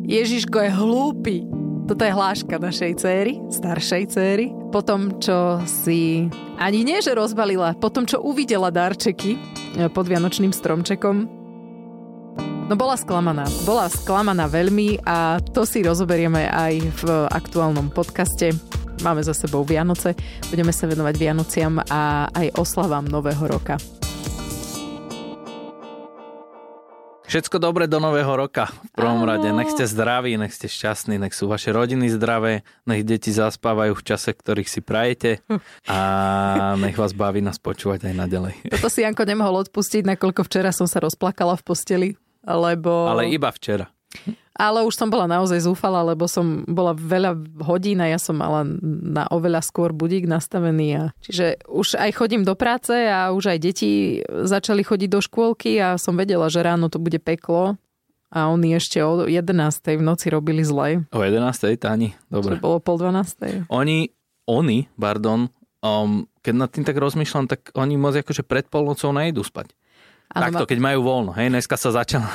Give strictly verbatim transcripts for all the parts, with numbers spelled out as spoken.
Ježiško je hlúpy. Toto je hláška našej céry, staršej céry. Po tom, čo si ani nie, že rozbalila, po tom, čo uvidela darčeky pod vianočným stromčekom, no bola sklamaná. Bola sklamaná veľmi a to si rozoberieme aj v aktuálnom podcaste. Máme za sebou Vianoce, budeme sa venovať Vianociam a aj oslavám Nového roka. Všetko dobré do nového roka. V prvom Áno. rade. Nech ste zdraví, nech ste šťastní, nech sú vaše rodiny zdravé, nech deti zaspávajú v čase, ktorých si prajete a nech vás baví nás počúvať aj naďalej. Toto si Janko nemohol odpustiť, nakoľko včera som sa rozplakala v posteli, lebo... Ale iba včera. Ale už som bola naozaj zúfala, lebo som bola veľa hodín a ja som mala na oveľa skôr budík nastavený. A čiže už aj chodím do práce a už aj deti začali chodiť do škôlky a som vedela, že ráno to bude peklo a oni ešte o jedenástej v noci robili zle. O jedenástej, Táni? Dobre. Čo bolo pol dvanástej. Oni, oni, pardon, um, keď nad tým tak rozmýšľam, tak oni moc akože pred polnocou nejdú spať. Takto, keď majú voľno. Hej, dneska sa začala...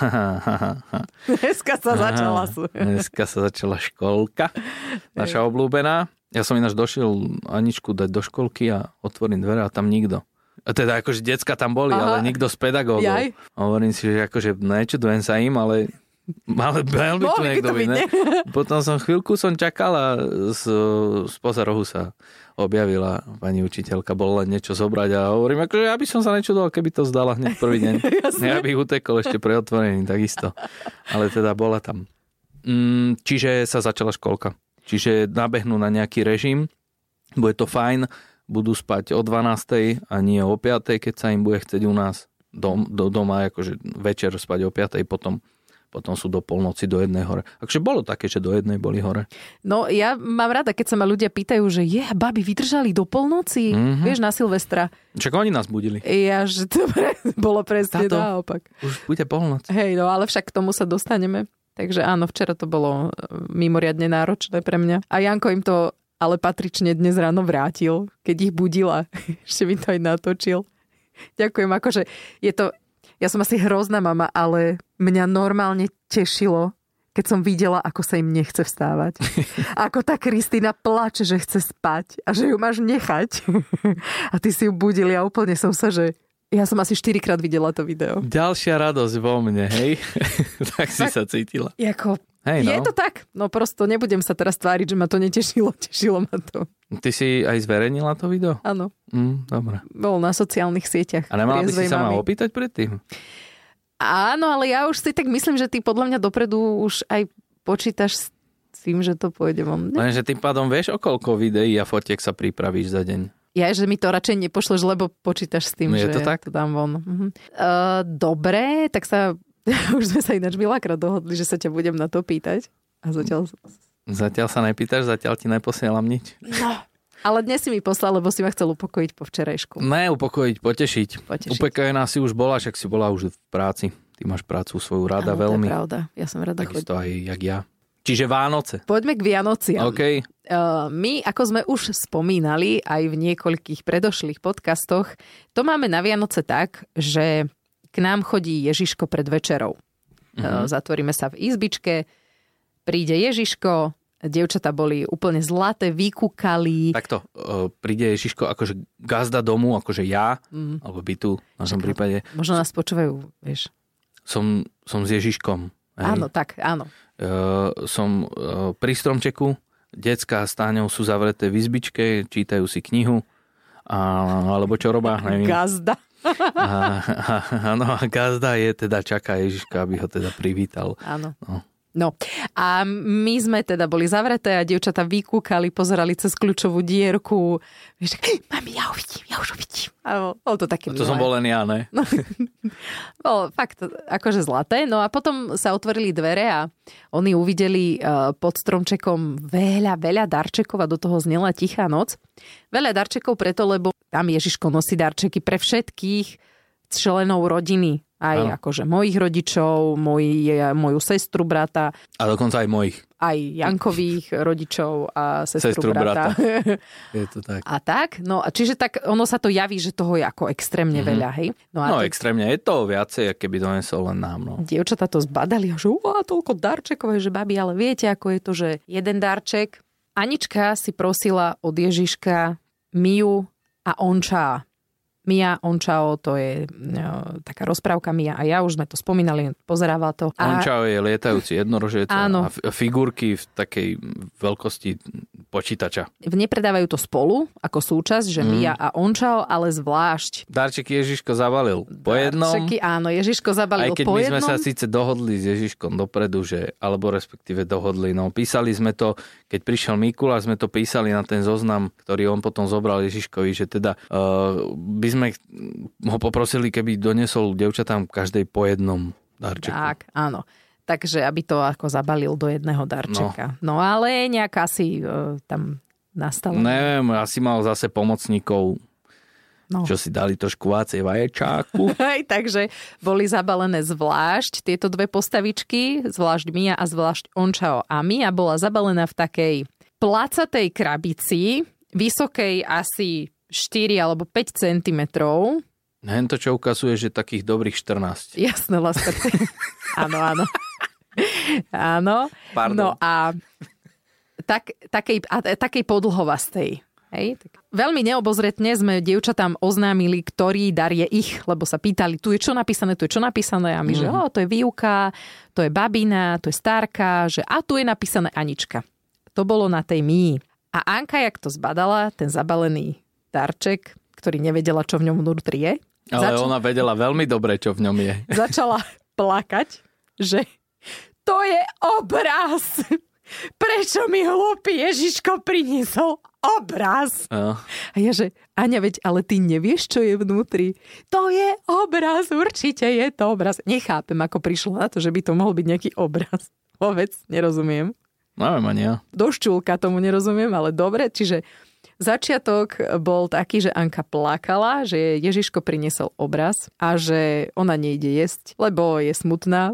dneska sa začala. dneska sa začala školka. Naša obľúbená. Ja som ináč došiel Aničku dať do školky a otvorím dvere a tam nikto. A teda akože decka tam boli, Aha. ale nikto z pedagógov. Jaj. Hovorím si, že akože nečudujem sa im, ale... Ale mal by tu niekto byť, ne? Potom som chvíľku som čakal a z, spoza rohu sa objavila pani učiteľka, bolo len niečo zobrať a hovorím, akože ja by som sa nečudoval, keby to zdala hneď prvý deň. Ja by utekol ešte pre otvorení, takisto. Ale teda bola tam. Mm, čiže sa začala školka. Čiže nabehnú na nejaký režim, bude to fajn, budú spať o dvanástej a nie o piatej, keď sa im bude chcieť u nás dom, do doma, akože večer spať o piatej, potom potom sú do polnoci do jednej hore. Takže bolo také, že do jednej boli hore. No ja mám rada, keď sa ma ľudia pýtajú, že je, babi, vydržali do polnoci? Mm-hmm. Vieš, na Silvestra. Čak oni nás budili. Ja, že to pre, bolo presne Táto, naopak. Už bude polnoc. Hej, no ale však k tomu sa dostaneme. Takže áno, včera to bolo mimoriadne náročné pre mňa. A Janko im to ale patrične dnes ráno vrátil, keď ich budila. Ešte mi to aj natočil. Ďakujem, akože je to... Ja som asi hrozná mama, ale mňa normálne tešilo, keď som videla, ako sa im nechce vstávať. Ako tá Kristína plače, že chce spať a že ju máš nechať. A ty si ju budili a úplne som sa, že... Ja som asi štyrikrát videla to video. Ďalšia radosť vo mne, hej? Tak si tak, sa cítila. Jako, hej, no. Je to tak? No prosto nebudem sa teraz tváriť, že ma to netešilo. Tešilo ma to. Ty si aj zverejnila to video? Áno. Mm, dobre. Bolo na sociálnych sieťach. A nemala by si sa ma opýtať predtým? Áno, ale ja už si tak myslím, že ty podľa mňa dopredu už aj počítaš s tým, že to pôjde von. Lenže tým pádom vieš, o koľko videí a fotiek sa pripravíš za deň? Ja, že mi to radšej nepošleš, lebo počítaš s tým, je že to tak? to dám von. Uh-huh. Uh, dobre, tak sa... už sme sa ináč veľakrát dohodli, že sa ťa budem na to pýtať. A zatiaľ... Zatiaľ sa nepýtaš, zatiaľ ti neposielam nič. No, ale dnes si mi poslal, lebo si ma chcel upokojiť po včerajšku. Ne, upokojiť, potešiť. potešiť. Upekená si už bola, však si bola už v práci. Ty máš prácu svoju rada áno, veľmi. To je pravda, ja som rada chodím. Takisto aj jak ja. Čiže Vánoce. Poďme k Vianociam. Okay. Uh, my, ako sme už spomínali aj v niekoľkých predošlých podcastoch, to máme na Vianoce tak, že k nám chodí Ježiško pred večerou. Uh-huh. Uh, zatvoríme sa v izbičke, príde Ježiško, dievčatá boli úplne zlaté, vykúkali. Takto, uh, príde Ježiško akože gazda domu, akože ja, mm. alebo bytu v našom prípade. Možno nás počúvajú, vieš. Som, som s Ježiškom. Hej. Áno, tak, áno. Uh, som uh, pri stromčeku, decká s Táňou sú zavreté v izbičke, čítajú si knihu, a, alebo čo robá, neviem. Gazda. Áno, a gazda je teda, čaká Ježiška, aby ho teda privítal. Áno. No. No a my sme teda boli zavreté a dievčatá vykúkali, pozerali cez kľúčovú dierku. Vieš, tak, mami, ja uvidím, ja už uvidím. A bol to také milé. To som bol len ja, ne? No, bolo fakt akože zlaté. No a potom sa otvorili dvere a oni uvideli uh, pod stromčekom veľa, veľa darčekov a do toho znela tichá noc. Veľa darčekov preto, lebo tam Ježiško nosí darčeky pre všetkých členov rodiny. Aj ano. Akože mojich rodičov, moj, moju sestru, brata. A dokonca aj mojich. Aj Jankových rodičov a sestru, sestru brata. brata. Je to tak. A tak? No, čiže tak ono sa to javí, že toho je ako extrémne mm-hmm. veľa, hej? No, a no te... extrémne. Je to viacej, keby donesol len nám, no. Dievčatá to zbadali a že uá, toľko darčekov, že babi, ale viete, ako je to, že jeden darček. Anička si prosila od Ježiška Miu a Onča. Mia Ončao, to je no, taká rozprávka Mia a ja, už sme to spomínali, pozerával to. A... Ončao je lietajúci jednorožec a figurky v takej veľkosti počítača. Nepredávajú to spolu ako súčasť, že mm. Mia a Ončao, ale zvlášť. Darčeky Ježiško zabalil po jednom. Darčeky, áno, Ježiško zabalil po jednom. Aj keď my sme sa síce dohodli s Ježiškom dopredu, že, alebo respektíve dohodli, no písali sme to, keď prišiel Mikuláš, sme to písali na ten zoznam, ktorý on potom zobral Ježiškovi, že teda uh, by sme ho poprosili, keby doniesol devčatám každej po jednom darčeku. Tak, áno. Takže aby to ako zabalil do jedného darčeka. No, no ale nejak asi uh, tam nastalo. Neviem, asi mal zase pomocníkov, no. Čo si dali trošku vácej vaječáku. Hej, takže boli zabalené zvlášť tieto dve postavičky, zvlášť Mia a zvlášť Ončao. A Mia bola zabalená v takej placatej krabici, vysokej asi štyri alebo päť centimetrov. Hen to, čo ukazuje, že takých dobrých štrnásť. Jasné, láska. Áno, áno. Áno. Pardon. No a tak, takej, a takej podlhovastej. Hej? Tak veľmi neobozretne sme dievčatám oznámili, ktorý dar je ich, lebo sa pýtali, tu je čo napísané, tu je čo napísané. A my, mm. že o, to je výuka, to je babina, to je stárka, že a tu je napísané Anička. To bolo na tej Mii. A Anka, jak to zbadala, ten zabalený darček, ktorý nevedela, čo v ňom vnútri je. Ale Zač... ona vedela veľmi dobre, čo v ňom je. Začala plakať, že to je obraz. Prečo mi hlúpy Ježiško priniesol obraz? No. A ja, že Aňa, veď, ale ty nevieš, čo je vnútri. To je obraz, určite je to obraz. Nechápem, ako prišlo na to, že by to mohol byť nejaký obraz. Vôbec nerozumiem. Neviem ani ja. Došťulka tomu nerozumiem, ale dobre, čiže začiatok bol taký, že Anka plakala, že Ježiško priniesol obraz a že ona nejde jesť, lebo je smutná.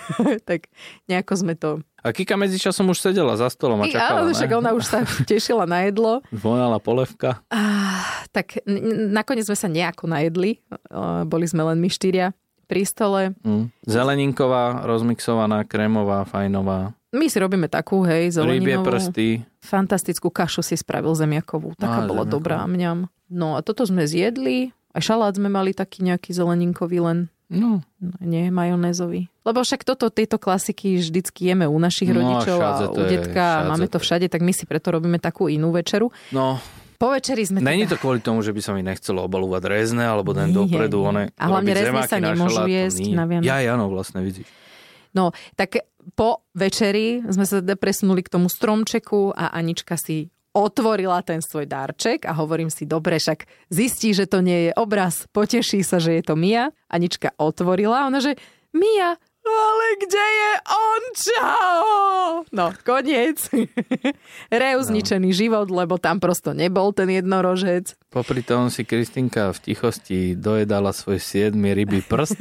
Tak nejako sme to... A Kika medzičasom už sedela za stolom a čakala, I, ale však ona už sa tešila na jedlo. Zvonala polevka. Ah, tak n- nakoniec sme sa nejako najedli. Boli sme len my štyria pri stole. Mm. Zeleninková, rozmixovaná, krémová, fajnová. My si robíme takú, hej, zeleninovú. Rybie prsty. Fantastickú kašu si spravil zemiakovú. Taká Á, bola zemiaková. Dobrá, mňam. No a toto sme zjedli. Aj šalát sme mali taký nejaký zeleninkový len. No. no nie, majonézový. Lebo však toto, tieto klasiky vždycky jeme u našich no, rodičov a u detka. Je, máme to všade, tak my si preto robíme takú inú večeru. No. Po večeri sme... Není teda... to kvôli tomu, že by sa mi nechcelo obalúvať rezne, alebo ten nie, dopredu. Nie. One, a hlavne rezne sa nemôžu jesť na Vianoce. Ja, ja, no vlastne, vidíš. No, tak po večeri sme sa teda presunuli k tomu stromčeku a Anička si otvorila ten svoj darček a hovorím si, dobre, však zistí, že to nie je obraz, poteší sa, že je to Mia. Anička otvorila, ona že Mia, ale kde je Ončao? No, koniec. Reus zničený no. život, lebo tam prosto nebol ten jednorožec. Popri tom si Kristinka v tichosti dojedala svoj siedmy rybý prst.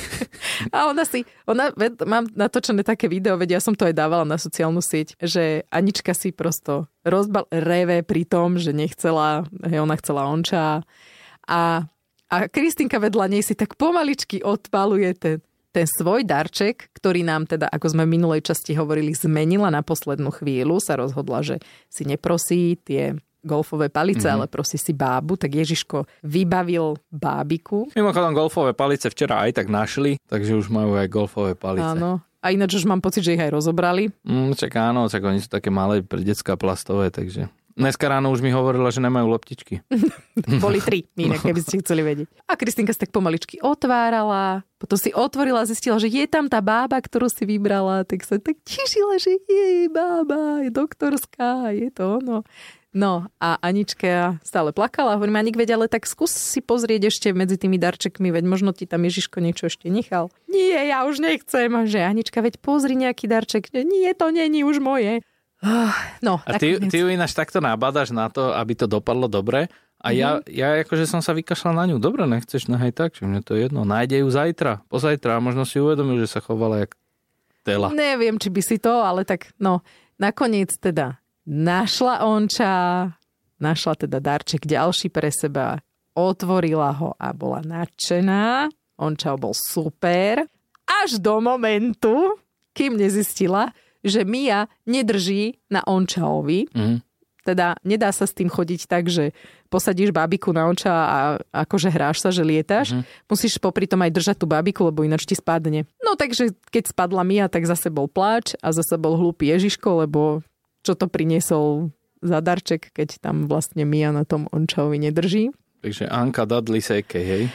A ona si, ona, mám natočené také video, veď ja som to aj dávala na sociálnu sieť, že Anička si prosto rozbal reve pri tom, že nechcela, hej, ona chcela Onča. A, a Kristinka vedľa nej si tak pomaličky odpaluje ten ten svoj darček, ktorý nám teda, ako sme v minulej časti hovorili, zmenila na poslednú chvíľu, sa rozhodla, že si neprosí tie golfové palice, mm-hmm. ale prosí si bábu, tak Ježiško vybavil bábiku. Mimochodom, golfové palice včera aj tak našli, takže už majú aj golfové palice. Áno. A ináč už mám pocit, že ich aj rozobrali. Mm, čak áno, čak oni sú také malé pre decká plastové, takže... Dneska ráno už mi hovorila, že nemajú loptičky. Boli tri, inak, keby ste chceli vedieť. A Kristinka sa tak pomaličky otvárala, potom si otvorila a zistila, že je tam tá bába, ktorú si vybrala, tak sa tak tešila, že je bába, je doktorská, je to ono. No a Anička stále plakala, hovorím, Anik, veď, ale tak skús si pozrieť ešte medzi tými darčekmi, veď možno ti tam Ježiško niečo ešte nechal. Nie, ja už nechcem. A že Anička, veď pozri nejaký darček. Nie, to není už moje. No, a ty, ty ju ináč takto nabádaš na to, aby to dopadlo dobre A mm-hmm. ja, ja akože som sa vykašľal na ňu. Dobre, nechceš, nehaj tak, že mne to je jedno. Nájde ju zajtra, pozajtra. Možno si uvedomil, že sa chovala jak tela. Neviem, či by si to, ale tak no, nakoniec teda našla Onča, našla teda darček ďalší pre seba, otvorila ho a bola nadšená. Onča bol super. Až do momentu, kým nezistila, že Mia nedrží na Ončaovi. Mm. Teda nedá sa s tým chodiť tak, že posadíš bábiku na Onča a akože hráš sa, že lietaš. Mm. Musíš popri tom aj držať tú bábiku, lebo ináč ti spadne. No takže keď spadla Mia, tak zase bol pláč a zase bol hlúpy Ježiško, lebo čo to priniesol za darček, keď tam vlastne Mia na tom Ončaovi nedrží. Takže Anka Dudley Sekej, hej?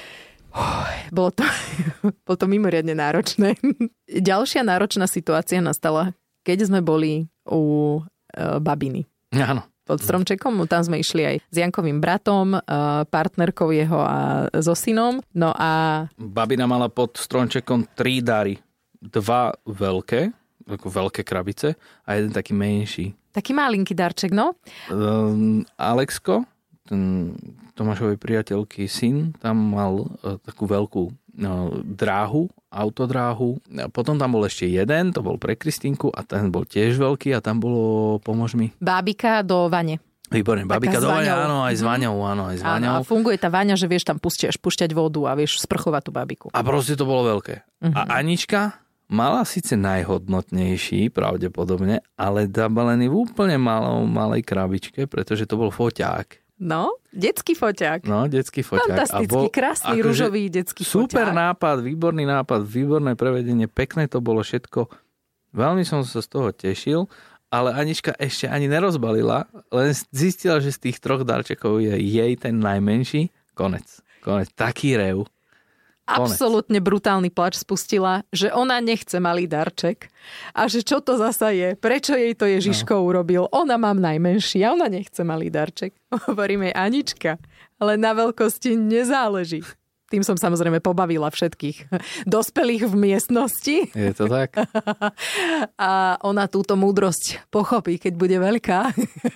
Bolo to, bolo to mimoriadne náročné. Ďalšia náročná situácia nastala, keď sme boli u e, babiny. Áno. Pod stromčekom, tam sme išli aj s Jankovým bratom, e, partnerkou jeho a so synom. No a... Babina mala pod stromčekom tri dary. Dva veľké, ako veľké krabice a jeden taký menší. Taký malinký darček, no? Um, Alexko, ten Tomášovej priateľky syn, tam mal uh, takú veľkú uh, dráhu, autodráhu. A potom tam bol ešte jeden, to bol pre Kristínku a ten bol tiež veľký a tam bolo, pomôž mi. Bábika do vane. Výborne, bábika do vane, áno, aj s vaňou, áno, aj s vaňou. Áno, a funguje tá vaňa, že vieš tam pustiaš, pušťať vodu a vieš sprchovať tú bábiku. A proste to bolo veľké. Uh-huh. A Anička mala síce najhodnotnejší, pravdepodobne, ale zabalený v úplne malou, malej krabičke, pretože to bol foťák. No, detský foťák. No, detský foťák. Fantastický, bol, krásny, akože ružový detský super foťák. Super nápad, výborný nápad, výborné prevedenie, pekné to bolo všetko. Veľmi som sa z toho tešil, ale Anička ešte ani nerozbalila, len zistila, že z tých troch darčekov je jej ten najmenší. Konec. Konec. Taký rev. Absolútne brutálny plač spustila, že ona nechce malý darček a že čo to zasa je, prečo jej to Ježiško no. urobil. Ona mám najmenší a ona nechce malý darček. Hovoríme Anička, ale na veľkosti nezáleží. Tým som samozrejme pobavila všetkých dospelých v miestnosti. Je to tak? A ona túto múdrosť pochopí, keď bude veľká.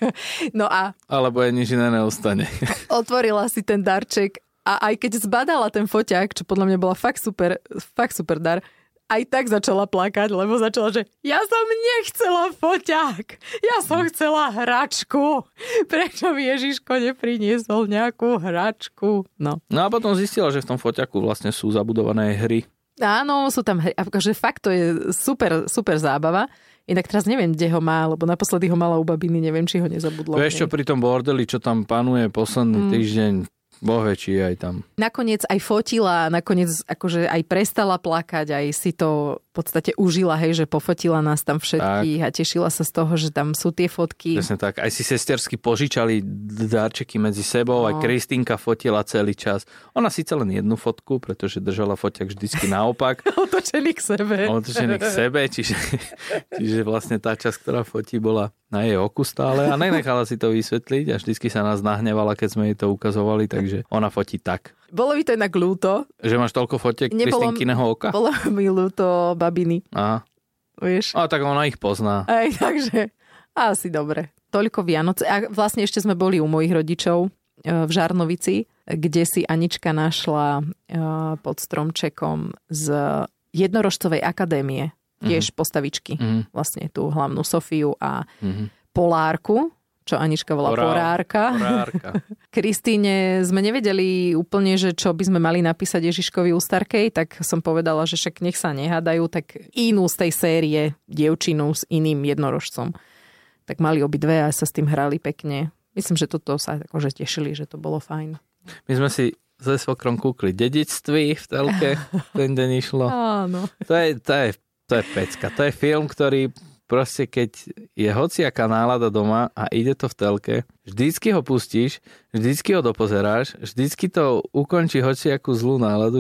No a... Alebo aj nič iné neostane. Otvorila si ten darček a aj keď zbadala ten foťák, čo podľa mňa bola fakt super, fakt super dar, aj tak začala plakať, lebo začala, že ja som nechcela foťák, ja som chcela hračku. Prečo mi Ježiško nepriniesol nejakú hračku? No. No a potom zistila, že v tom foťaku vlastne sú zabudované hry. Áno, sú tam hry. Akože fakt to je super, super zábava. Inak teraz neviem, kde ho má, lebo naposledy ho mala u babiny, neviem, či ho nezabudlo. Vieš čo, pri tom bordeli, čo tam panuje posledný mm. týždeň, Bohe, či aj tam. Nakoniec aj fotila, nakoniec akože aj prestala plakať, aj si to v podstate užila, hej, že pofotila nás tam všetkých tak. A tešila sa z toho, že tam sú tie fotky. Presne tak. Aj si sestersky požičali darčeky medzi sebou, no. Aj Kristínka fotila celý čas. Ona síce len jednu fotku, pretože držala foťak vždycky naopak. Otočený k sebe. Otočený k sebe, čiže, čiže vlastne tá časť, ktorá fotí, bola na jej oku stále a nenechala si to vysvetliť a vždycky sa nás nahnevala, keď sme jej to ukazovali, takže ona fotí tak. Bolo mi to inak ľúto. Že máš toľko fotiek Kristínkyného oka? Bolo mi ľúto babiny. Aha. Vieš? A tak ona ich pozná. Aj, takže asi dobre. Toľko Vianoce. A vlastne ešte sme boli u mojich rodičov v Žarnovici, kde si Anička našla pod stromčekom z Jednorožcovej akadémie tiež postavičky. Mm-hmm. Vlastne tú hlavnú Sofiu a mm-hmm. Polárku, čo Anička volá Porá, Porárka. Porárka. Kristíne sme nevedeli úplne, že čo by sme mali napísať Ježiškovi ústarkej, tak som povedala, že však nech sa nehádajú, tak inú z tej série, dievčinu s iným jednorožcom. Tak mali obidve a sa s tým hrali pekne. Myslím, že toto sa akože tešili, že to bolo fajn. My sme si ze svokrom kúkli Dedičství v telke, ten deň išlo. Áno. To je, to je To je pecka. To je film, ktorý proste keď je hociaká nálada doma a ide to v telke, vždycky ho pustíš, vždycky ho dopozeráš, vždycky to ukončí hociakú zlú náladu.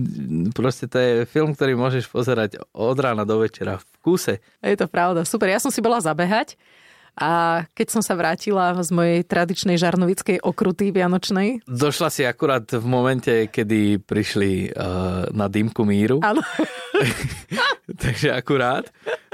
Proste to je film, ktorý môžeš pozerať od rána do večera v kúse. Je to pravda. Super. Ja som si bola zabehať a keď som sa vrátila z mojej tradičnej žarnovickej okruty vianočnej. Došla si akurát v momente, kedy prišli uh, na dýmku míru. Áno. Takže akurát.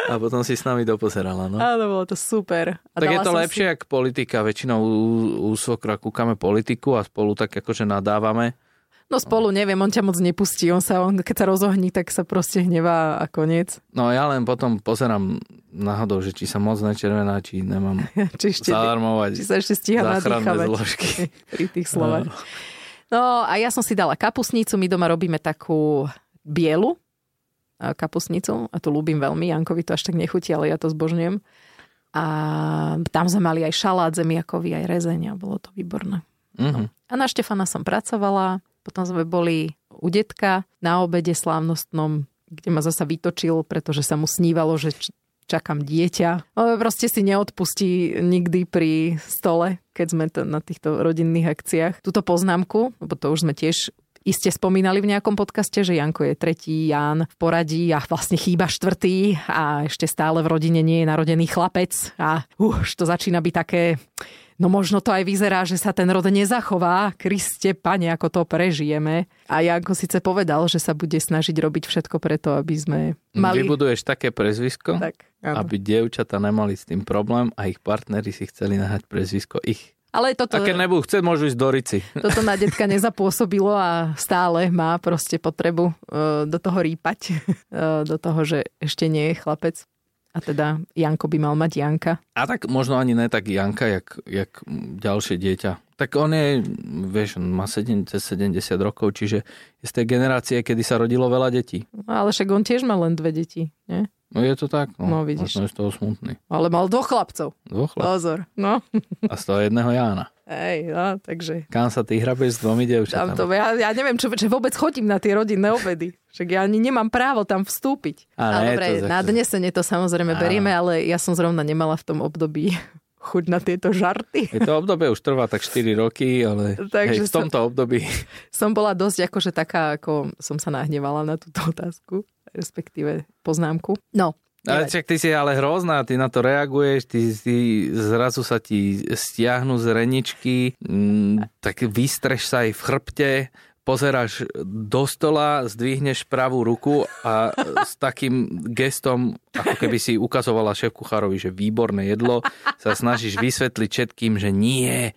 A potom si s nami dopozerala, no. Áno, bolo to super. A tak je to lepšie, si... jak politika. Väčšinou u, u svokra kúkame politiku a spolu tak akože nadávame. No spolu, neviem, on ťa moc nepustí. On sa, on, keď sa rozohní, tak sa proste hnevá a koniec. No ja len potom pozerám náhodou, že či sa moc nečervená, či nemám či ešte, zalarmovať. Či sa ešte stíha nadýchavať pri tých slovách. No. no a ja som si dala kapusnicu. My doma robíme takú bielu kapusnicu a tu ľúbim veľmi. Jankovi to až tak nechutí, ale ja to zbožňujem. A tam sme mali aj šalát zemiakový, aj rezeň a bolo to výborné. Uh-huh. No. A na Štefana som pracovala. Potom sme boli u detka na obede slávnostnom, kde ma zasa vytočil, pretože sa mu snívalo, že čakám dieťa. No, proste si neodpustí nikdy pri stole, keď sme to na týchto rodinných akciách. Túto poznámku, lebo to už sme tiež iste spomínali v nejakom podcaste, že Janko je tretí Ján v poradí a vlastne chýba štvrtý a ešte stále v rodine nie je narodený chlapec a už to začína byť také... No možno to aj vyzerá, že sa ten rod nezachová. Kriste, pane, ako to prežijeme. A Janko síce povedal, že sa bude snažiť robiť všetko preto, aby sme mali... Vybuduješ také prezvisko, tak, aby dievčatá nemali s tým problém a ich partneri si chceli nahať prezvisko ich. Ale toto, a keď nebudú chcieť, môžu ísť do Rici. Toto na detka nezapôsobilo a stále má proste potrebu uh, do toho rýpať. Uh, do toho, že ešte nie je chlapec. A teda Janko by mal mať Janka. A tak možno ani ne tak Janka, jak, jak ďalšie dieťa. Tak on je, vieš, on má sedemdesiat rokov, čiže je z tej generácie, kedy sa rodilo veľa detí. Ale však on tiež má len dve deti, nie? No je to tak, no, no vidíš. Možno je z toho smutný. Ale mal dvoch chlapcov. Dvoch chlapcov. Pozor, no. A z toho jedného Jána. Hej, no, takže... Kam sa ty hrabeš s dvomi dievčatami? To, ja, ja neviem, čo, čo vôbec chodím na tie rodinné obedy. Však ja ani nemám právo tam vstúpiť. A ale dobre, na dnesene to samozrejme a... berieme, ale ja som zrovna nemala v tom období chuť na tieto žarty. Je to obdobie už trvá tak štyri roky, ale hej, v tomto som, období... Som bola dosť akože taká, ako som sa nahnevala na túto otázku, respektíve poznámku. No, ale čak ty si ale hrozná, ty na to reaguješ, ty, ty zrazu sa ti stiahnu z reničky, m, tak vystreš sa aj v chrbte, pozeráš do stola, zdvihneš pravú ruku a s takým gestom, ako keby si ukazovala šéfkuchárovi, že výborné jedlo, sa snažíš vysvetliť všetkým, že nie.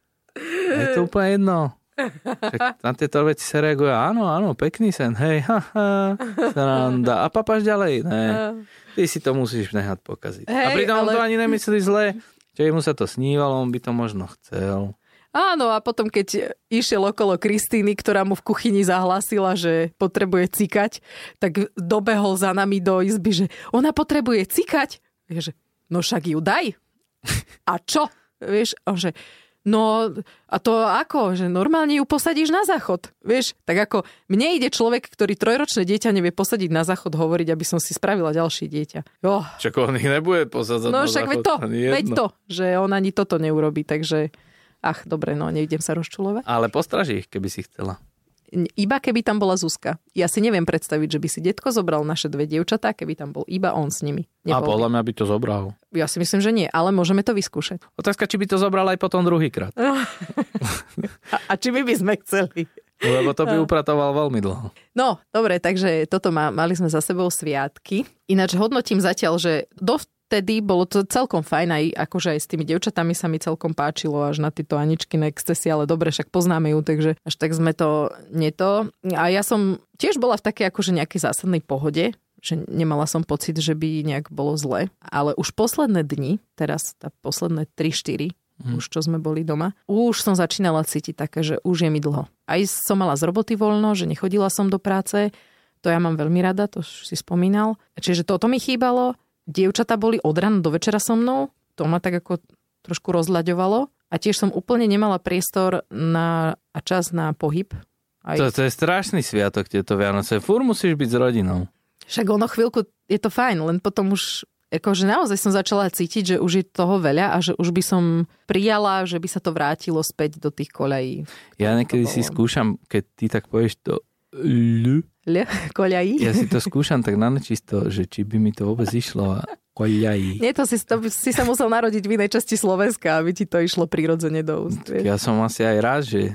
Je to úplne jedno. Však na tieto veci sa reaguje, áno, áno, pekný sen, hej, haha, sranda. A papáš ďalej, ne. Ty si to musíš nehať pokaziť. Hej, a pritom ale... on to ani nemyslí zle, že mu sa to snívalo, on by to možno chcel. Áno, a potom keď išiel okolo Kristíny, ktorá mu v kuchyni zahlásila, že potrebuje cikať, tak dobehol za nami do izby, že ona potrebuje cikať. Vieš, no však ju daj. A čo? Vieš, on že... No a to ako? Že normálne ju posadíš na záchod. Vieš, tak ako mne ide človek, ktorý trojročné dieťa nevie posadiť na záchod, hovoriť, aby som si spravila ďalšie dieťa. Jo. Čak on ich nebude posadzať no, na však záchod. No však veď to, že on ani toto neurobí, takže ach, dobre, no nejdem sa rozčulovať. Ale postraží ich, keby si chcela. Iba keby tam bola Zuzka. Ja si neviem predstaviť, že by si detko zobral naše dve dievčatá, keby tam bol iba on s nimi. Nebol a podľa mňa by to zobral. Ja si myslím, že nie, ale môžeme to vyskúšať. Otázka, či by to zobral aj potom druhýkrát. a, a či my by sme chceli. Lebo to by upratoval veľmi dlho. No, dobre, takže toto má, mali sme za sebou sviatky. Ináč hodnotím zatiaľ, že dovtedy bolo to celkom fajn, aj akože aj s tými dievčatami sa mi celkom páčilo, až na tieto Aničkine excesy, ale dobre, však poznáme ju, takže až tak sme to neto. A ja som tiež bola v takej akože nejakej zásadnej pohode, že nemala som pocit, že by nejak bolo zle. Ale už posledné dni, teraz tá posledné tri štyri, Hmm. už čo sme boli doma, už som začínala cítiť také, že už je mi dlho. Aj som mala z roboty voľno, že nechodila som do práce, to ja mám veľmi rada, to si spomínal. Čiže toto mi chýbalo, dievčatá boli od rána do večera so mnou, to ma tak ako trošku rozľaďovalo a tiež som úplne nemala priestor na, a čas na pohyb. Aj... To, to je strašný sviatok, tieto Vianoce, fúr musíš byť s rodinou. Však ono chvíľku, je to fajn, len potom už akože naozaj som začala cítiť, že už je toho veľa a že už by som prijala, že by sa to vrátilo späť do tých koľají. Ja niekedy si skúšam, keď ty tak povieš to L, L koľají. Ja si to skúšam tak na nečisto, že či by mi to vôbec išlo koľají. Nie, to si, to si sa musel narodiť v inej časti Slovenska, aby ti to išlo prirodzene do úst. Ja som asi aj rád, že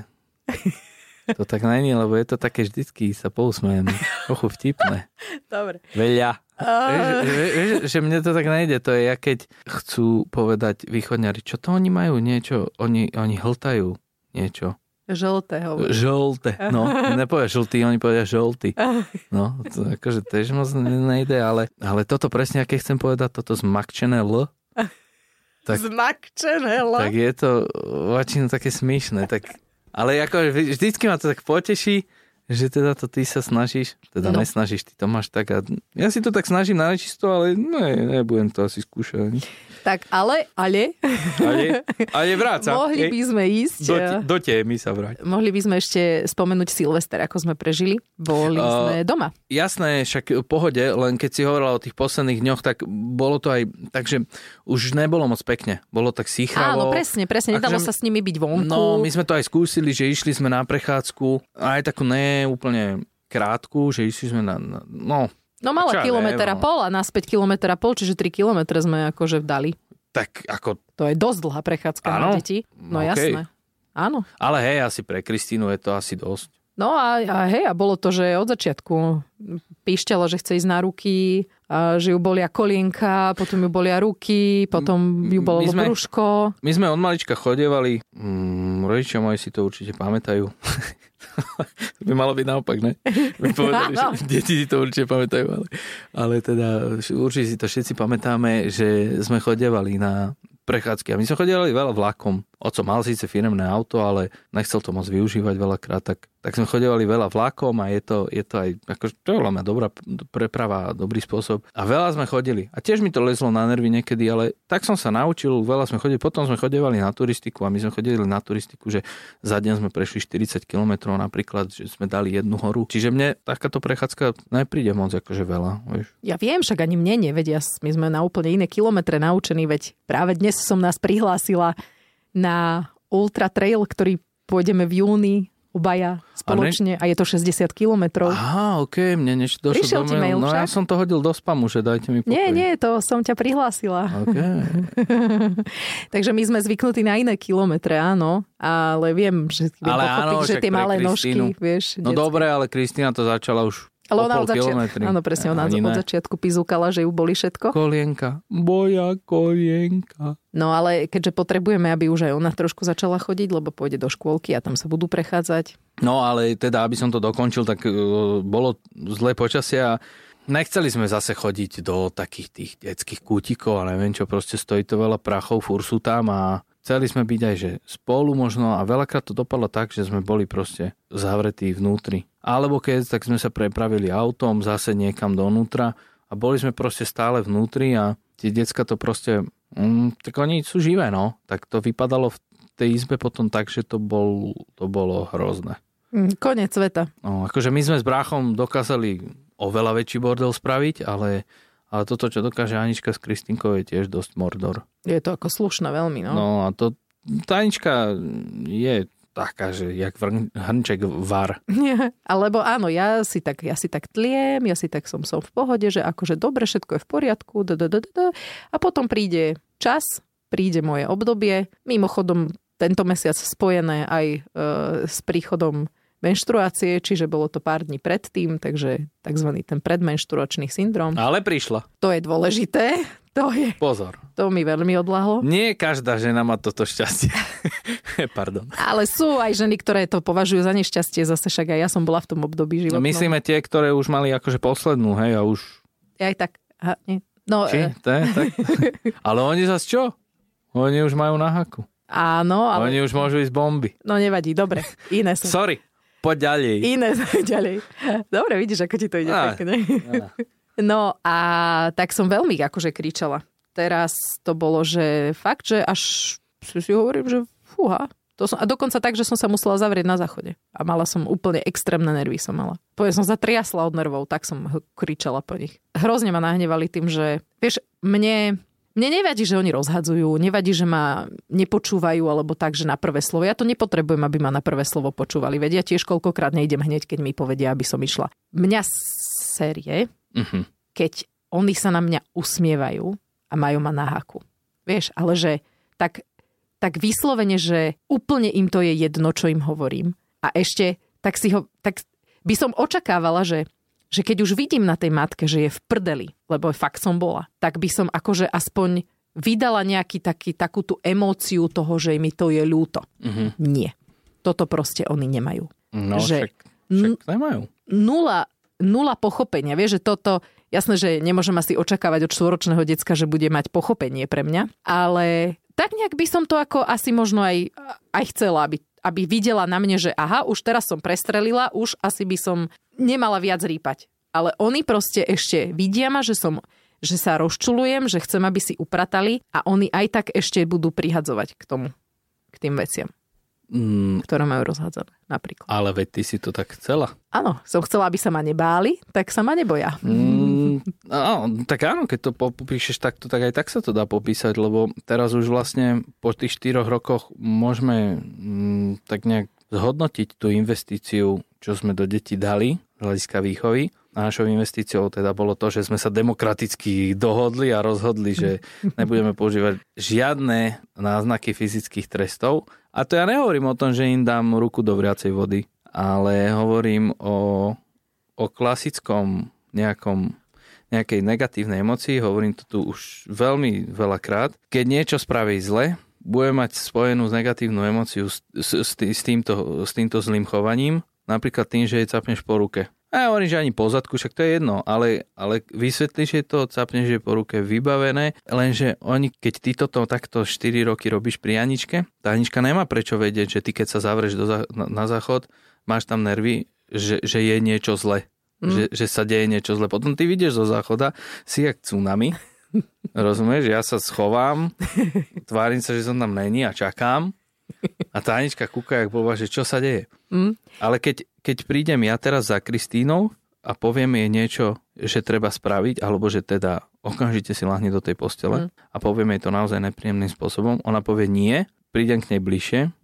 to tak není, lebo je to také vždycky sa pousmejem. Trochu vtipné. Dobre. Veľa. Vieš, vieš, že mne to tak nejde. To je, ja keď chcú povedať východňari, čo to oni majú? Niečo, oni, oni hltajú niečo. Žlté hovorí. Žlté, no. Nepovia žltý, oni povedia žltý. No, to akože tiež moc nejde, ale, ale toto presne, aké chcem povedať, toto zmakčené L. Tak, zmakčené L. Tak je to väčšinou také smiešné. Tak, ale ako vždycky ma to tak poteší, že teda to ty sa snažíš, teda no. nesnažíš, ty to máš tak a ja si to tak snažím na nečisto, ale ne, nebudem to asi skúšať. Tak ale, ale... Ale, ale vráca. Mohli by sme ísť... Do, do témy sa vráť. Mohli by sme ešte spomenúť Silvester, ako sme prežili. Boli sme uh, doma. Jasné, však v pohode, len keď si hovorila o tých posledných dňoch, tak bolo to aj... Takže už nebolo moc pekne. Bolo tak síchravo. Áno, presne, presne. Nedalo akože, sa s nimi byť vonku. No, my sme to aj skúsili, že išli sme na prechádzku. Aj takú ne úplne krátku, že išli sme na... na no... No mala kilometr a pol a naspäť kilometr a pol, čiže tri kilometre sme akože vdali. Tak ako... To je dosť dlhá prechádzka na deti. No okay. Jasné. Áno. Ale hej, asi pre Kristínu je to asi dosť. No a, a hej, a bolo to, že od začiatku píšťala, že chce ísť na ruky, a že ju bolia kolienka, potom ju bolia ruky, potom ju bolo brúško. My sme od malička chodievali, mm, rodičia moji si to určite pamätajú. To by malo byť naopak, ne? My povedali, no. že deti si to určite pamätajú, ale, ale teda určite si to všetci pamätáme, že sme chodievali na prechádzky. A my sme chodievali veľa vlakom. Oco mal síce firemné auto, ale nechcel to moc využívať veľakrát, tak, tak sme chodievali veľa vlakom a je to, je to aj akože, to je veľmi dobrá preprava a dobrý spôsob. A veľa sme chodili. A tiež mi to lezlo na nervy niekedy, ale tak som sa naučil, veľa sme chodili. Potom sme chodievali na turistiku a my sme chodili na turistiku, že za deň sme prešli štyridsať kilometrov napríklad, že sme dali jednu horu. Čiže mne takáto prechádzka nepríde moc akože veľa. Vieš. Ja viem, však ani mne nevedia. My sme na úplne iné kilometre naučení, veď práve dnes som nás prihlásila na Ultra Trail, ktorý pôjdeme v júni obaja spoločne a, ne... a je to šesťdesiat kilometrov. Aha, okej, okay, mne niečo došlo Prišiel do mailu. No však? Ja som to hodil do spamu, že dajte mi pokoj. Nie, nie, to som ťa prihlásila. Okay. Takže my sme zvyknutí na iné kilometre, áno, ale viem, že viem ale pochopiť, áno, že tie malé Kristínu... nožky, vieš. No detské. Dobre, ale Kristína to začala už ale ona od začiatku, áno, presne, ona od začiatku pizúkala, že ju boli všetko. Kolienka, boja kolienka. No ale keďže potrebujeme, aby už aj ona trošku začala chodiť, lebo pôjde do škôlky a tam sa budú prechádzať. No ale teda, aby som to dokončil, tak uh, bolo zlé počasie a nechceli sme zase chodiť do takých tých detských kútikov a neviem čo, proste stojí to veľa prachov, furt sú tam a chceli sme byť aj že spolu možno a veľakrát to dopadlo tak, že sme boli proste zavretí vnútri. Alebo keď tak sme sa prepravili autom zase niekam donútra a boli sme proste stále vnútri a tie decka to proste, mm, tak oni sú živé, no. Tak to vypadalo v tej izbe potom tak, že to, bol, to bolo hrozné. Mm, koniec sveta. No, akože my sme s bráchom dokázali oveľa väčší bordel spraviť, ale, ale toto, čo dokáže Anička s Kristínkou, je tiež dosť mordor. Je to ako slušné veľmi, no. No a to, tá Anička je taká, že jak hrnček var. Alebo áno, ja si tak, ja si tak tliem, ja si tak som, som v pohode, že akože dobre, všetko je v poriadku, da, da, da, da, a potom príde čas, príde moje obdobie, mimochodom tento mesiac spojené aj e, s príchodom menštruácie, čiže bolo to pár dní predtým, takže takzvaný ten predmenštruačný syndrom. Ale prišla. To je dôležité. To je... Pozor. To mi veľmi odľahlo. Nie každá žena má toto šťastie. Pardon. Ale sú aj ženy, ktoré to považujú za nešťastie, zase však aj ja som bola v tom období životnom. No myslíme tie, ktoré už mali akože poslednú, hej, a už... Aj tak. Aha, nie. No, Či? To je, tak. Ale oni zase čo? Oni už majú na haku. Áno, ale... Oni už môžu ísť bomby. No nevadí, dobre. Iné som. Sorry, poď ďalej. Iné ďalej. Dobre, vidíš, ako ti to ide ah, pekne. Ah. No a tak som veľmi akože kričala. Teraz to bolo, že fakt, že až si hovorím, že fúha. To som, a dokonca tak, že som sa musela zavrieť na záchode. A mala som úplne extrémne nervy som mala. Poviem, som zatriasla od nervov, tak som kričala po nich. Hrozne ma nahnevali tým, že vieš, mne... Mne nevadí, že oni rozhadzujú, nevadí, že ma nepočúvajú, alebo tak, že na prvé slovo. Ja to nepotrebujem, aby ma na prvé slovo počúvali. Veď ja tiež koľkokrát nejdem hneď, keď mi povedia, aby som išla. Mňa série, uh-huh. keď oni sa na mňa usmievajú a majú ma na haku. Vieš, ale že tak, tak vyslovene, že úplne im to je jedno, čo im hovorím. A ešte, tak si ho, tak by som očakávala, že že keď už vidím na tej matke, že je v prdeli, lebo fakt som bola, tak by som akože aspoň vydala nejaký taký, takú tú emóciu toho, že mi to je ľúto. Mm-hmm. Nie. Toto proste oni nemajú. No, že však, však nemajú. Nula, nula pochopenia. Vieš, že toto, jasné, že nemôžem asi očakávať od štvoročného decka, že bude mať pochopenie pre mňa, ale tak nejak by som to ako asi možno aj, aj chcela, aby, aby videla na mne, že aha, už teraz som prestrelila, už asi by som nemala viac rýpať. Ale oni proste ešte vidia ma, že som, že sa rozčulujem, že chcem, aby si upratali a oni aj tak ešte budú prihadzovať k tomu, k tým veciam. Mm. Ktoré majú rozhádzané, napríklad. Ale veď ty si to tak chcela. Áno, som chcela, aby sa ma nebáli, tak sa ma neboja. Mm, áno, tak áno, keď to popíšeš takto, tak aj tak sa to dá popísať, lebo teraz už vlastne po tých štyroch rokoch môžeme mm, tak nejak zhodnotiť tú investíciu, čo sme do detí dali z hľadiska výchovy. A našou investíciou teda bolo to, že sme sa demokraticky dohodli a rozhodli, že nebudeme používať žiadne náznaky fyzických trestov. A to ja nehovorím o tom, že im dám ruku do vriacej vody, ale hovorím o, o klasickom nejakom, nejakej negatívnej emocii, hovorím to tu už veľmi veľakrát. Keď niečo spraví zle, bude mať spojenú s negatívnu emóciu s, s, s, týmto, s týmto zlým chovaním, napríklad tým, že jej capneš po ruke. A ja hovorím, že ani po zadku, však to je jedno, ale, ale vysvetlíš, že to capneš, že po ruke vybavené, lenže oni, keď ty toto takto štyri roky robíš pri Aničke, tá Anička nemá prečo vedieť, že ty keď sa zavrieš do, na, na záchod, máš tam nervy, že, že je niečo zle, mm. že, že sa deje niečo zle. Potom ty vidieš zo záchoda, si jak tsunami, rozumieš, ja sa schovám, tvárim sa, že som tam není a čakám a tá Anička kúka, jak bola, že čo sa deje. Mm. Ale keď Keď prídem ja teraz za Kristínou a poviem jej niečo, že treba spraviť, alebo že teda okamžite si lahni do tej postele mm. a poviem jej to naozaj nepríjemným spôsobom, ona povie nie, prídem k nej bližšie,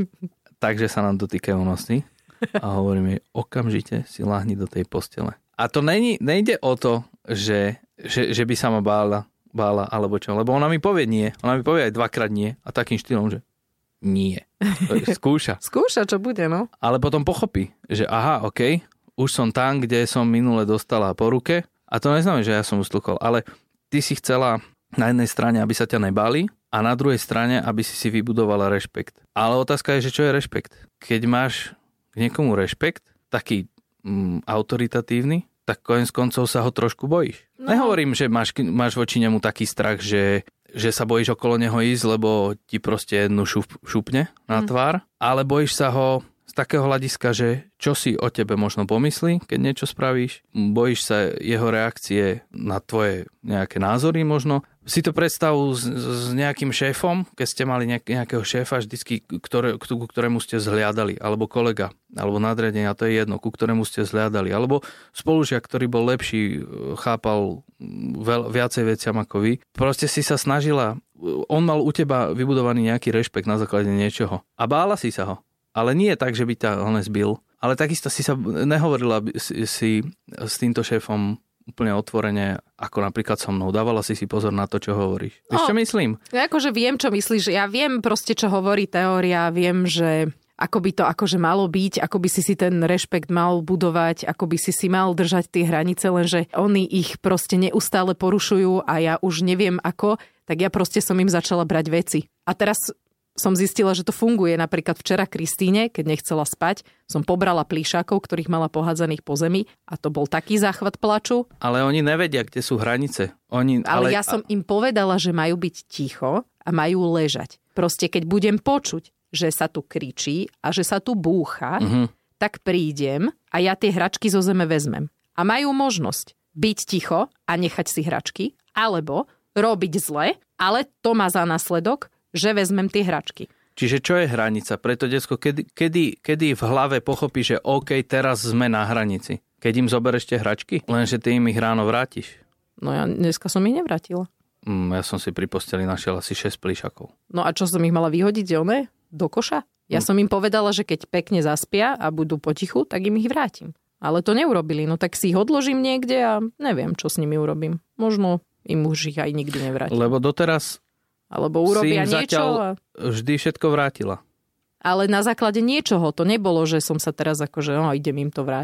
takže sa nám dotýkajú nosy a hovorím jej, okamžite si lahni do tej postele. A to není, nejde o to, že, že, že by sa ma bála, bála alebo čo, lebo ona mi povie nie, ona mi povie aj dvakrát nie a takým štýlom, že nie. Skúša. Skúša, čo bude, no. Ale potom pochopí, že aha, okej, okay, už som tam, kde som minule dostala po ruke a to neznamená, že ja som ustlkol, ale ty si chcela na jednej strane, aby sa ťa nebáli a na druhej strane, aby si si vybudovala rešpekt. Ale otázka je, že čo je rešpekt? Keď máš k niekomu rešpekt, taký mm, autoritatívny, tak koniec koncov sa ho trošku bojíš. No. Nehovorím, že máš, máš voči nemu taký strach, že že sa bojíš okolo neho ísť, lebo ti proste jednu šup, šupne na tvár, mm. ale bojíš sa ho z takého hľadiska, že čo si o tebe možno pomyslí, keď niečo spravíš. Bojíš sa jeho reakcie na tvoje nejaké názory možno. Si to predstav s, s nejakým šéfom, keď ste mali nejak, nejakého šéfa vždycky, ktoré, ku ktorému ste zhliadali, alebo kolega, alebo nadriadenia, to je jedno, ku ktorému ste zhliadali, alebo spolužiak, ktorý bol lepší, chápal veľ, viacej veciam ako vy. Proste si sa snažila, on mal u teba vybudovaný nejaký rešpekt na základe niečoho. A bála si sa ho. Ale nie tak, že by ťa on zbil. Ale takisto si sa nehovorila si, si s týmto šéfom úplne otvorene, ako napríklad so mnou. Dávala si si pozor na to, čo hovoríš. Vieš, čo myslím? Ja akože viem, čo myslíš. Ja viem proste, čo hovorí teória. Viem, že ako by to akože malo byť, ako by si si ten rešpekt mal budovať, ako by si si mal držať tie hranice, lenže oni ich proste neustále porušujú a ja už neviem ako, tak ja proste som im začala brať veci. A teraz som zistila, že to funguje. Napríklad včera Kristíne, keď nechcela spať, som pobrala plíšákov, ktorých mala pohádzaných po zemi a to bol taký záchvat plaču. Ale oni nevedia, kde sú hranice. Oni, ale, ale ja som im povedala, že majú byť ticho a majú ležať. Proste keď budem počuť, že sa tu kričí a že sa tu búcha, uh-huh. tak prídem a ja tie hračky zo zeme vezmem. A majú možnosť byť ticho a nechať si hračky, alebo robiť zle, ale to má za následok, že vezmem tie hračky. Čiže čo je hranica? Pre to decko, kedy, kedy, kedy v hlave pochopí, že OK, teraz sme na hranici? Keď im zobereš tie hračky? Lenže ty im ich ráno vrátiš. No ja dneska som ich nevrátila. Mm, ja som si pri posteli našiel asi šesť plíšakov. No a čo som ich mala vyhodiť, one? Do koša? Ja mm. som im povedala, že keď pekne zaspia a budú potichu, tak im ich vrátim. Ale to neurobili, no tak si ich odložím niekde a neviem, čo s nimi urobím. Možno im už ich aj nikdy nevrátim. Lebo doteraz alebo urobia niečo. A... vždy všetko vrátila. Ale na základe niečoho. To nebolo, že som sa teraz akože, no idem im to vrátiť.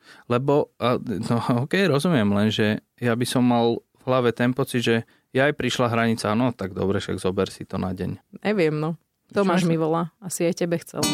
Lebo, no okej, okay, rozumiem, lenže ja by som mal v hlave ten pocit, že ja aj prišla hranica, no tak dobre, však zober si to na deň. Neviem, no. Tomáš mi volá. Asi aj tebe chcel.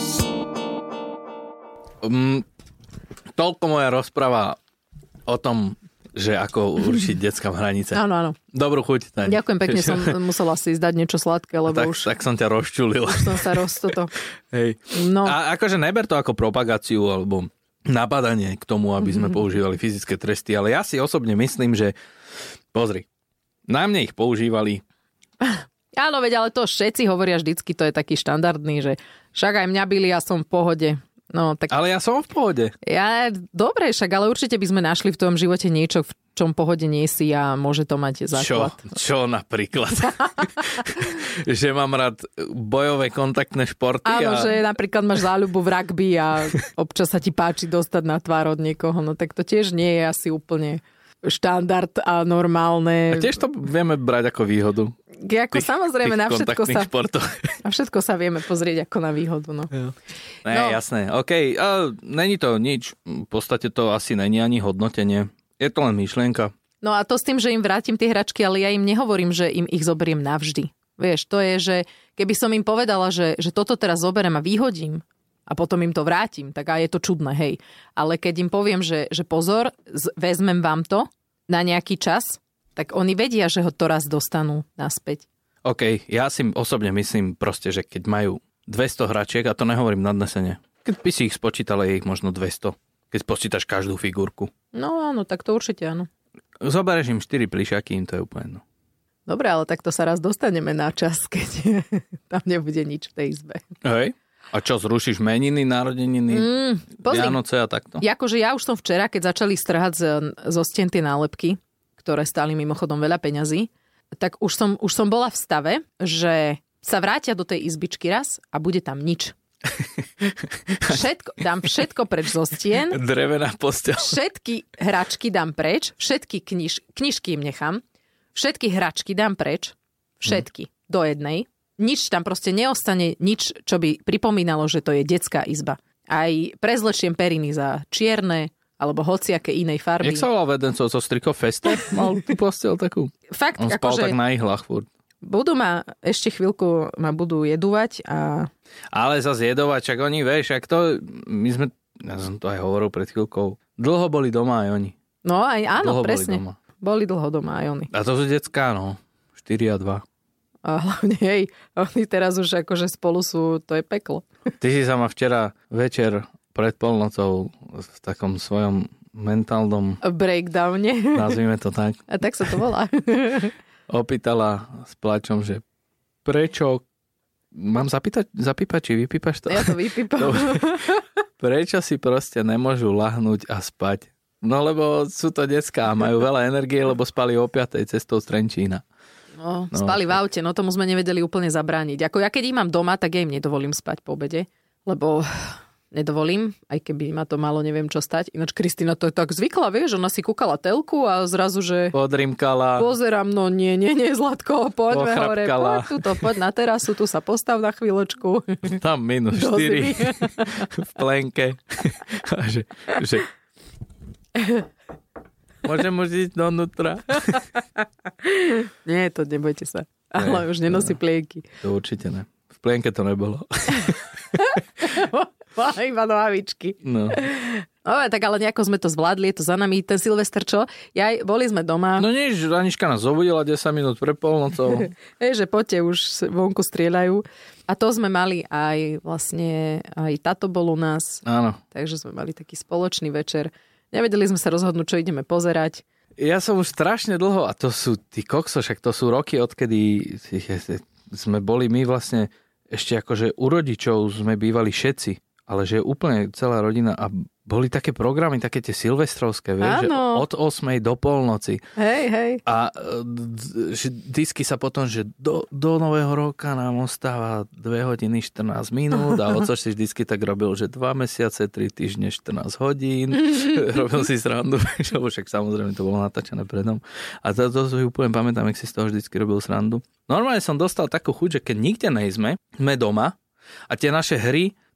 Um, toľko moja rozpráva o tom, že ako určiť deckám hranice. Áno, áno. Dobrú chuť. Taň. Ďakujem pekne, som musela si zdať niečo sladké, lebo tak, už... Tak som ťa rozčulil. Už som sa roztoto. Hej. No. A akože neber to ako propagáciu, alebo napadanie k tomu, aby sme mm-hmm. používali fyzické tresty, ale ja si osobne myslím, že pozri, na mne ich používali. Áno, veď, ale to všetci hovoria vždycky, to je taký štandardný, že však aj mňa byli, ja som v pohode. No, tak... Ale ja som v pohode. Ja, dobre, však, ale určite by sme našli v tom živote niečo, v čom pohode nie si a môže to mať základ. Čo? Čo napríklad? Že mám rád bojové kontaktné športy? Áno, a... že napríklad máš záľubu v rugby a občas sa ti páči dostať na tvár od niekoho, no tak to tiež nie je asi úplne štandard a normálne. A tiež to vieme brať ako výhodu. Ako tých, samozrejme, tých na všetko sa... športov. Na všetko sa vieme pozrieť ako na výhodu, no. Ja. Ne, no. Jasné. OK, a není to nič. V podstate to asi není ani hodnotenie. Je to len myšlienka. No a to s tým, že im vrátim tie hračky, ale ja im nehovorím, že im ich zoberiem navždy. Vieš, to je, že keby som im povedala, že, že toto teraz zoberiem a vyhodím a potom im to vrátim, tak a je to čudné, hej. Ale keď im poviem, že, že pozor, z, vezmem vám to na nejaký čas, tak oni vedia, že ho to raz dostanú naspäť. OK, ja si osobne myslím proste, že keď majú dvesto hračiek, a to nehovorím nadnesene, keď by si ich spočítala, je ich možno dvesto, keď spočítaš každú figurku. No áno, tak to určite áno. Zoberieš im štyri plišaky, im to je úplne no. Dobre, ale takto sa raz dostaneme na čas, keď tam nebude nič v tej izbe. Hej. A čo, zrušíš meniny, narodeniny, mm, Vianoce a takto? Akože ja už som včera, keď začali strhať zo stien tie nálepky, ktoré stáli mimochodom veľa peňazí, tak už som, už som bola v stave, že sa vrátia do tej izbičky raz a bude tam nič. Všetko, dám všetko preč zo stien. Drevená posteľ. Všetky hračky dám preč, všetky kniž, knižky im nechám, všetky hračky dám preč, všetky, hmm. do jednej. Nič tam proste neostane, nič, čo by pripomínalo, že to je detská izba. Aj prezlečiem periny za čierne, alebo hociaké inej farby. Jak sa volal vedencov zo Striko Feste? Mal tú posteľ takú? Fakt, on spal akože... tak na ihlách furt. Budú ma, ešte chvíľku ma budú jedúvať a... Ale zase jedovať, čak oni, vieš, ak to, my sme, ja som to aj hovoril pred chvíľkou, dlho boli doma aj oni. No aj áno, dlho presne. Boli, doma. boli dlho doma aj oni. A to sú decká, no. štyri a dva. A hlavne, hej, oni teraz už akože spolu sú, to je peklo. Ty si sa ma včera večer pred polnocou v takom svojom mentálnom breakdowne, nazvime to tak. A tak sa to volá. Opýtala s plačom, že prečo, mám zapýtať, zapípať, či vypípaš to? Ja to vypípam. Prečo si proste nemôžu lahnúť a spať? No lebo sú to decká a majú veľa energie, lebo spali o piatej cestou z Trenčína. No, spali no, v aute, no tomu sme nevedeli úplne zabrániť. Ako ja keď im mám doma, tak ja im nedovolím spať po obede, lebo nedovolím, aj keby ma to malo neviem čo stať. Ináč Kristina to je tak zvykla, vieš, ona si kúkala telku a zrazu, že... Podrimkala. Pozerám, no nie, nie, nie, Zlatko, poďme hore, poď tuto, poď na terasu, tu sa postav na chvíľočku. Tam minus štyri v plenke. že, že... Môžem už ísť donútra. Nie, to nebojte sa. Ale ne, už nenosí ne, plienky. To určite ne. V plienke to nebolo. Iba nohavičky. No. No, tak ale nejako sme to zvládli, je to za nami. Ten Silvester čo? Ja, boli sme doma. No nič, Ranička nás zobudila desať minút pre polnocou. Hej, že poďte, už vonku strieľajú. A to sme mali aj vlastne, aj táto bol u nás. Áno. Takže sme mali taký spoločný večer. Nevedeli sme sa rozhodnúť, čo ideme pozerať. Ja som už strašne dlho, a to sú tí kokso, však to sú roky, odkedy sme boli my vlastne, ešte akože u rodičov sme bývali všetci, ale že úplne celá rodina a boli také programy, také tie silvestrovské, vieš, že od ôsmej do polnoci. Hej, hej. A že disky sa potom, že do, do nového roka nám ostáva dve hodiny štrnásť minút a oco si vždycky tak robil, že dva mesiace, tri týždne, štrnásť hodín. Robil si srandu, lebo však samozrejme to bolo natáčané predom. A to, to si úplne pamätám, jak si z toho vždycky robil srandu. Normálne som dostal takú chuť, že keď nikde nejsme, sme doma a tie naše hry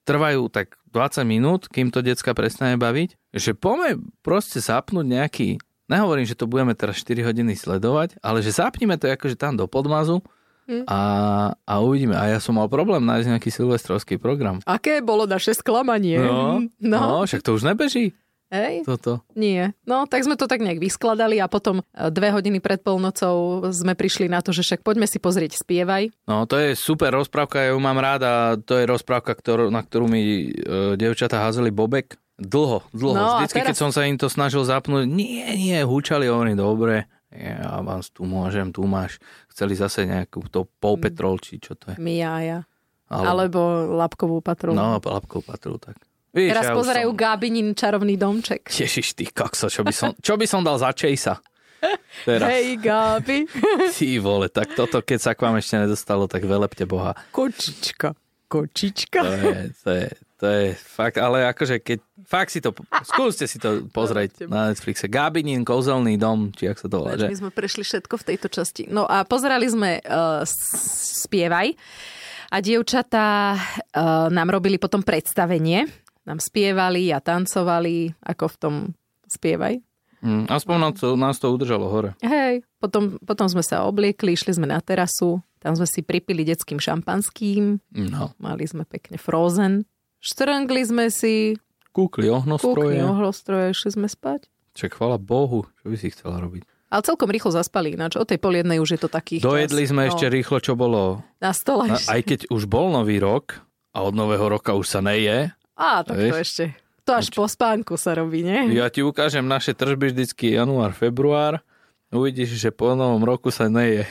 trvajú tak dvadsať minút, kým to decka prestane baviť, že poďme proste zapnúť nejaký, nehovorím, že to budeme teraz štyri hodiny sledovať, ale že zapníme to akože tam do podmazu hm. a, a uvidíme. A ja som mal problém nájsť nejaký silvestrovský program. Aké bolo naše sklamanie? No, no. no však to už nebeží. Hej? Toto. Nie. No, tak sme to tak nejak vyskladali a potom dve hodiny pred polnocou sme prišli na to, že však poďme si pozrieť Spievaj. No, to je super rozprávka, ja ju mám rád a to je rozprávka, ktorú, na ktorú mi e, dievčatá házeli bobek. Dlho, dlho. No, Vždycky, teraz... keď som sa im to snažil zapnúť, nie, nie, húčali, hovorím, dobre, ja vám tu môžem, tu máš. Chceli zase nejakú to Paw Patrol, či čo to je. Miaja. Alebo, Alebo Labkovú patrolu. No, Labkovú patrolu, tak. Víš, teraz ja pozerajú som... Gabinin čarovný domček. Ježiš, ty kokso, čo by som, čo by som dal za Chasea? Teraz. Hej, Gabi. Ty vole, tak toto, keď sa k vám ešte nedostalo, tak velepte Boha. Kočička. Kočička. To je, to je, to je fakt, ale akože keď, fakt si to, skúste si to pozrieť na Netflixe. Gabinin kouzelný dom, či jak sa to volá, že? My sme prešli všetko v tejto časti. No a pozerali sme uh, Spievaj a dievčatá uh, nám robili potom predstavenie. Nám spievali a tancovali, ako v tom Spievaj. Mm, aspoň nás to, nás to udržalo hore. Hej, potom, potom sme sa obliekli, išli sme na terasu, tam sme si pripili detským šampanským, no. Mali sme pekne Frozen, štrngli sme si, kúkli ohňostroje, kúkli ohňostroje, išli sme spať. Čak, chvála Bohu, čo by si chcela robiť? Ale celkom rýchlo zaspali, ináč o tej pol jednej už je to taký Dojedli čas. sme No. ešte rýchlo, čo bolo Na stole. Na, aj keď už bol nový rok a od nového roka už sa neje. Á, tak to ešte. To až po spánku sa robí, nie? Ja ti ukážem naše tržby vždycky január, február. Uvidíš, že po novom roku sa neje.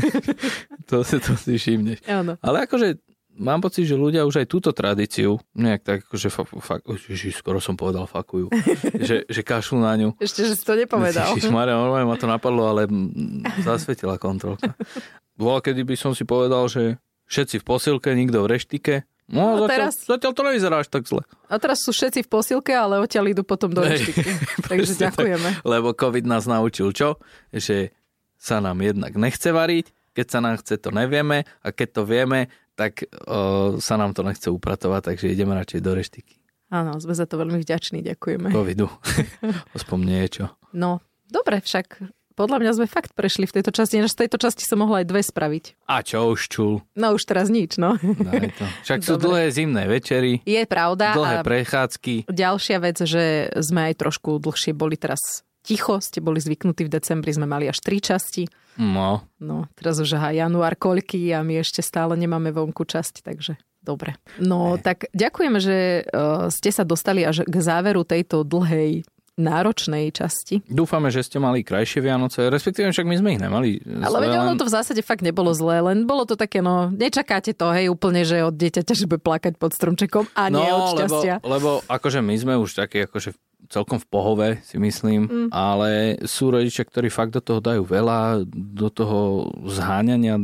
to, to si všimneš. Áno. Ale akože mám pocit, že ľudia už aj túto tradíciu nejak tak akože fa, fa, ježiš, skoro som povedal fakujú. že, že kašľú na ňu. Ešte, že si to nepovedal. Ježišmarja, normálne ma to napadlo, ale zasvetila kontrolka. Bola, kedy by som si povedal, že všetci v posilke, nikto v reštike. No, no zatiaľ, teraz... zatiaľ to nevyzerá až tak zle. A teraz sú všetci v posilke, ale odtiaľ idú potom do reštiky. Takže ďakujeme. Tak, lebo COVID nás naučil čo? Že sa nám jednak nechce variť, keď sa nám chce, to nevieme a keď to vieme, tak o, sa nám to nechce upratovať, takže ideme radšej do reštiky. Áno, sme za to veľmi vďační, ďakujeme. Covidu. Aspoň niečo. No, dobre, však podľa mňa sme fakt prešli v tejto časti, než z tejto časti som mohla aj dve spraviť. A čo už čul? No už teraz nič, no. Daj to. Však sú dobre. Dlhé zimné večery. Je pravda. Dlhé prechádzky. Ďalšia vec, že sme aj trošku dlhšie boli teraz ticho, ste boli zvyknutí, v decembri sme mali až tri časti. No. No, teraz už aj január koľky a my ešte stále nemáme vonku časť, takže dobre. No, ne. Tak ďakujeme, že uh, ste sa dostali až k záveru tejto dlhej náročnej časti. Dúfame, že ste mali krajšie Vianoce, respektíve však my sme ich nemali. Ale veď ono to v zásade fakt nebolo zlé, len bolo to také, no, nečakáte to, hej, úplne, že od dieťaťa, že bude plakať pod stromčekom a nie no, od šťastia. Lebo, lebo akože my sme už takí akože celkom v pohove, si myslím, mm. ale sú rodičia, ktorí fakt do toho dajú veľa, do toho zháňania,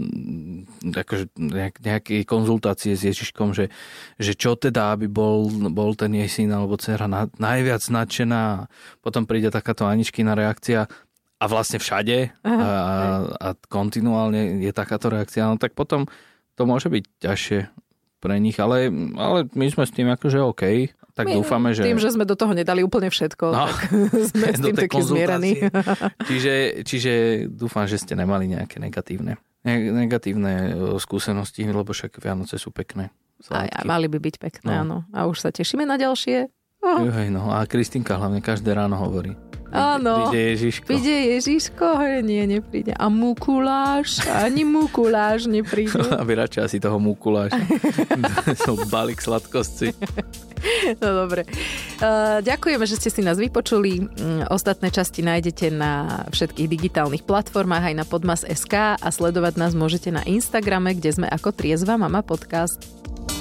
akože nejaké konzultácie s Ježiškom, že, že čo teda, aby bol, bol ten jej syn alebo dcera na, najviac nadšená. Potom príde takáto Aničkina reakcia a vlastne všade a, a kontinuálne je takáto reakcia. No tak potom to môže byť ťažšie pre nich, ale, ale my sme s tým akože OK. Tak my, dúfame, že... Tým, že sme do toho nedali úplne všetko, no, tak sme s tým taký zmieraní. čiže, čiže dúfam, že ste nemali nejaké negatívne, negatívne skúsenosti, lebo však Vianoce sú pekné. Aj, aj mali by byť pekné, no. Áno. A už sa tešíme na ďalšie. Oh. Juhej, no. A Kristinka hlavne každé ráno hovorí. Áno. Príde Ježiško. Príde Ježiško? Nie, nepríde. A Mukuláš? Ani Mukuláš nepríde. Aby radšej asi toho Mukuláša. Som balík sladkosti. No dobre. Uh, ďakujeme, že ste si nás vypočuli. Ostatné časti nájdete na všetkých digitálnych platformách aj na podmas bodka es ká a sledovať nás môžete na Instagrame, kde sme ako Triezva mama podcast.